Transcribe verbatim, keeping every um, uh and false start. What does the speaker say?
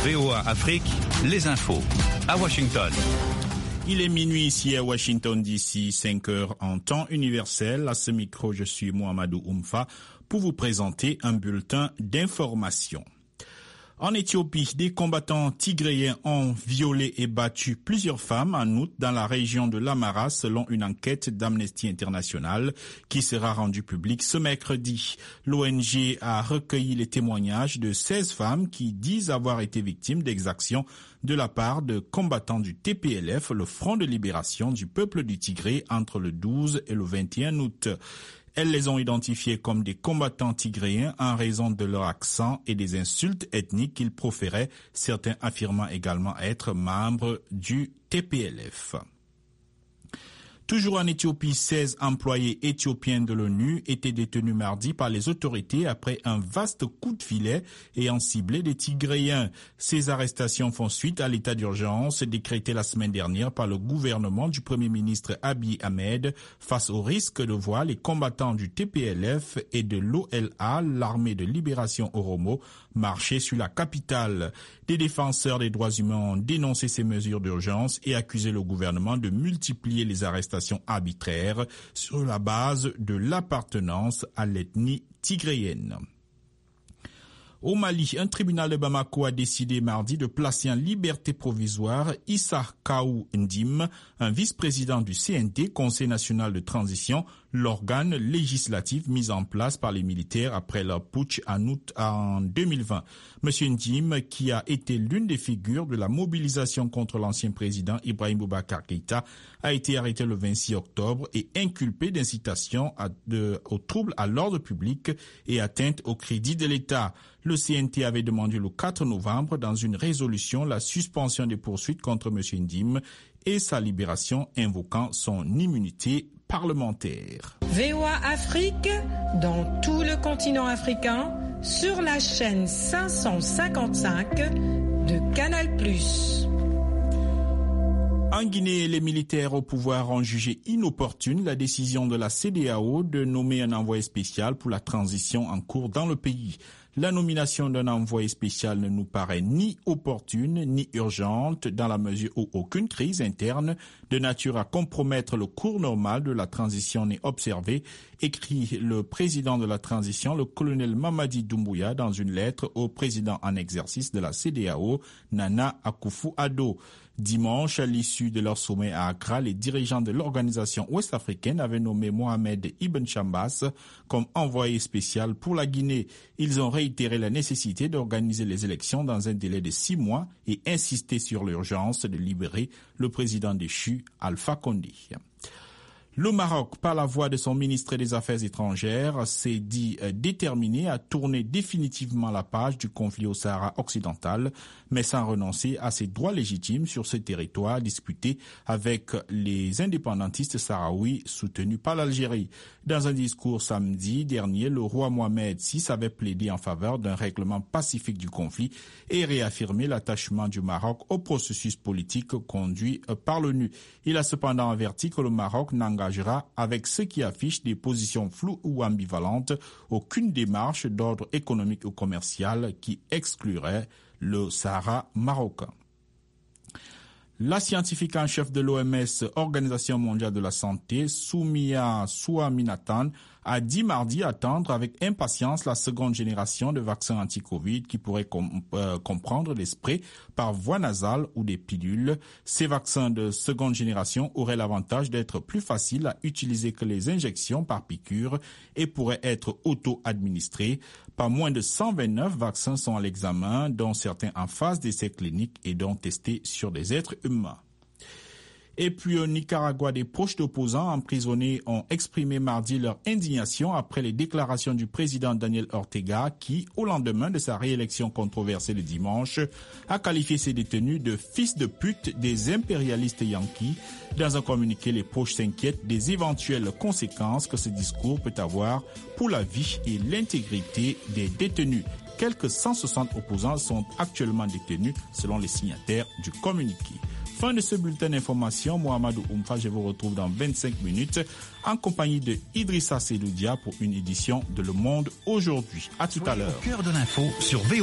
V O A Afrique, les infos. À Washington. Il est minuit ici à Washington D C, cinq heures en temps universel. À ce micro, je suis Mohamedou Oumfa pour vous présenter un bulletin d'information. En Éthiopie, des combattants tigréens ont violé et battu plusieurs femmes en août dans la région de l'Amara selon une enquête d'Amnesty International qui sera rendue publique ce mercredi. L'O N G a recueilli les témoignages de seize femmes qui disent avoir été victimes d'exactions de la part de combattants du T P L F, le Front de libération du peuple du Tigré, entre le douze et le vingt et un août. Elles les ont identifiés comme des combattants tigréens en raison de leur accent et des insultes ethniques qu'ils proféraient, certains affirmant également être membres du T P L F. Toujours en Éthiopie, seize employés éthiopiens de l'ONU étaient détenus mardi par les autorités après un vaste coup de filet ayant ciblé des Tigréens. Ces arrestations font suite à l'état d'urgence décrété la semaine dernière par le gouvernement du Premier ministre Abiy Ahmed face au risque de voir les combattants du T P L F et de l'O L A, l'armée de libération Oromo, marcher sur la capitale. Des défenseurs des droits humains ont dénoncé ces mesures d'urgence et accusé le gouvernement de multiplier les arrestations arbitraires sur la base de l'appartenance à l'ethnie tigréenne. Au Mali, un tribunal de Bamako a décidé mardi de placer en liberté provisoire Issa Kaou Ndim, un vice-président du C N T, Conseil national de transition, l'organe législatif mis en place par les militaires après leur putsch en août en deux mille vingt. Monsieur Ndim, qui a été l'une des figures de la mobilisation contre l'ancien président Ibrahim Boubacar Keïta, a été arrêté le vingt-six octobre et inculpé d'incitation à de, au trouble à l'ordre public et atteinte au crédit de l'État. Le C N T avait demandé le quatre novembre dans une résolution la suspension des poursuites contre M. Ndim et sa libération, invoquant son immunité parlementaire. V O A Afrique, dans tout le continent africain, sur la chaîne cinq cent cinquante-cinq de Canal plus. En Guinée, les militaires au pouvoir ont jugé inopportune la décision de la C E D E A O de nommer un envoyé spécial pour la transition en cours dans le pays. La nomination d'un envoyé spécial ne nous paraît ni opportune ni urgente dans la mesure où aucune crise interne de nature à compromettre le cours normal de la transition n'est observée, écrit le président de la transition, le colonel Mamadi Doumbouya, dans une lettre au président en exercice de la C E D E A O, Nana Akufo-Addo. Dimanche, à l'issue de leur sommet à Accra, les dirigeants de l'organisation ouest-africaine avaient nommé Mohamed Ibn Chambas comme envoyé spécial pour la Guinée. Ils ont réitéré la nécessité d'organiser les élections dans un délai de six mois et insisté sur l'urgence de libérer le président déchu, Alpha Condé. Le Maroc, par la voix de son ministre des Affaires étrangères, s'est dit déterminé à tourner définitivement la page du conflit au Sahara occidental, mais sans renoncer à ses droits légitimes sur ce territoire disputé avec les indépendantistes sahraouis soutenus par l'Algérie. Dans un discours samedi dernier, le roi Mohamed six avait plaidé en faveur d'un règlement pacifique du conflit et réaffirmé l'attachement du Maroc au processus politique conduit par l'ONU. Il a cependant averti que le Maroc n'engage avec ceux qui affichent des positions floues ou ambivalentes aucune démarche d'ordre économique ou commercial qui exclurait le Sahara marocain. La scientifique en chef de l'O M S, Organisation mondiale de la santé, Soumia Swaminathan, a dit mardi attendre avec impatience la seconde génération de vaccins anti-Covid qui pourraient com- euh, comprendre des sprays par voie nasale ou des pilules. Ces vaccins de seconde génération auraient l'avantage d'être plus faciles à utiliser que les injections par piqûre et pourraient être auto-administrés. Pas moins de cent vingt-neuf vaccins sont à l'examen, dont certains en phase d'essais cliniques et dont testés sur des êtres humains. Et puis au Nicaragua, des proches d'opposants emprisonnés ont exprimé mardi leur indignation après les déclarations du président Daniel Ortega qui, au lendemain de sa réélection controversée le dimanche, a qualifié ses détenus de fils de pute des impérialistes yankees. Dans un communiqué, les proches s'inquiètent des éventuelles conséquences que ce discours peut avoir pour la vie et l'intégrité des détenus. Quelques cent soixante opposants sont actuellement détenus selon les signataires du communiqué. Fin de ce bulletin d'information, Mohamedou Oumfa, je vous retrouve dans vingt-cinq minutes en compagnie de Idrissa Seloudia pour une édition de Le Monde aujourd'hui. À tout à l'heure. Au cœur de l'info sur V O A.